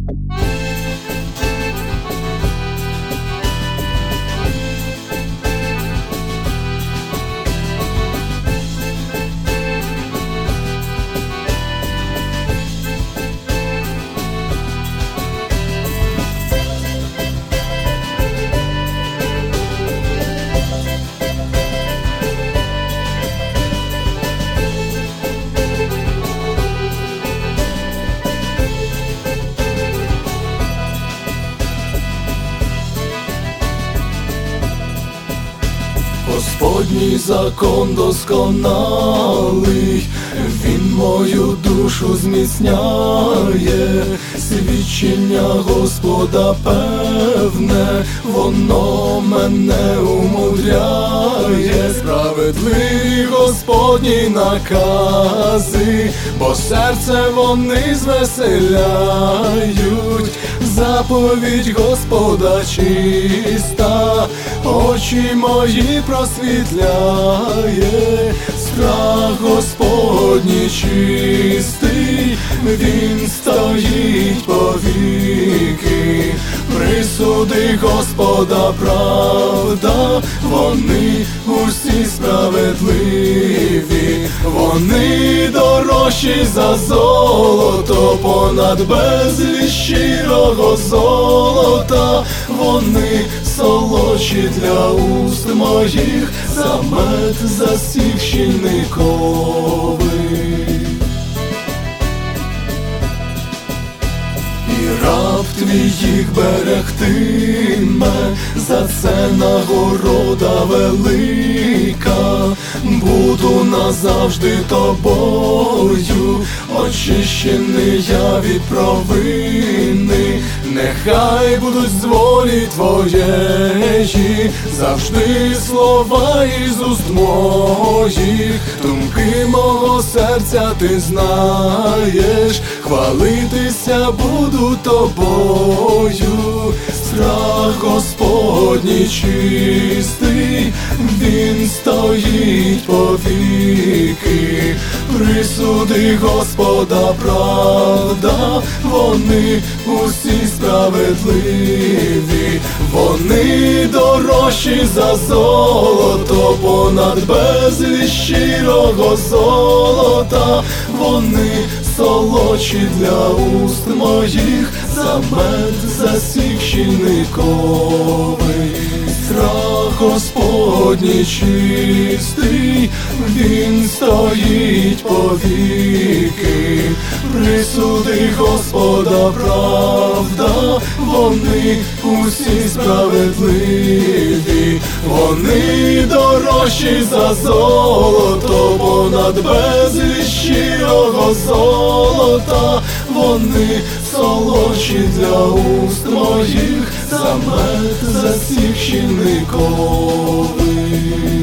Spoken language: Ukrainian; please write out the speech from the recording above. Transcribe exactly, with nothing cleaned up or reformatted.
Господній закон досконалий, Він мою душу зміцняє, свідчення Господа певне, воно мене умудряє. Справедливі Господні накази, бо серце вони звеселяють. Заповідь Господа чиста, очі мої просвітляє. Страх Господній чистий, Він стоїть повіки. Присуди Господа правда, вони усі справедливі. Вони дорожчі за золото, понад безліч щирого золота. Вони солодші для уст моїх, за мед засік щільниковий. І раб твій їх берегтиме, за це нагорода велика. Буду назавжди тобою, очищений я від провини. Нехай будуть з волі твоєї завжди слова із уст моїх. Думки мого серця ти знаєш, хвалитися буду тобою. Страх Господній чистий, Він стоїть повіки. Присуди Господа правда, вони усі справедливі. Вони дорожчі за золото, понад безліч щирого золота. Вони солодші для уст моїх, за мед засік щільниковий. Страх Господній чистий, Він стоїть повіки. Присуди Господа правда, вони усі справедливі. Вони дорожчі за золото, понад безліч щирого золота. Вони солодші для уст моїх, за мед засік щільниковий.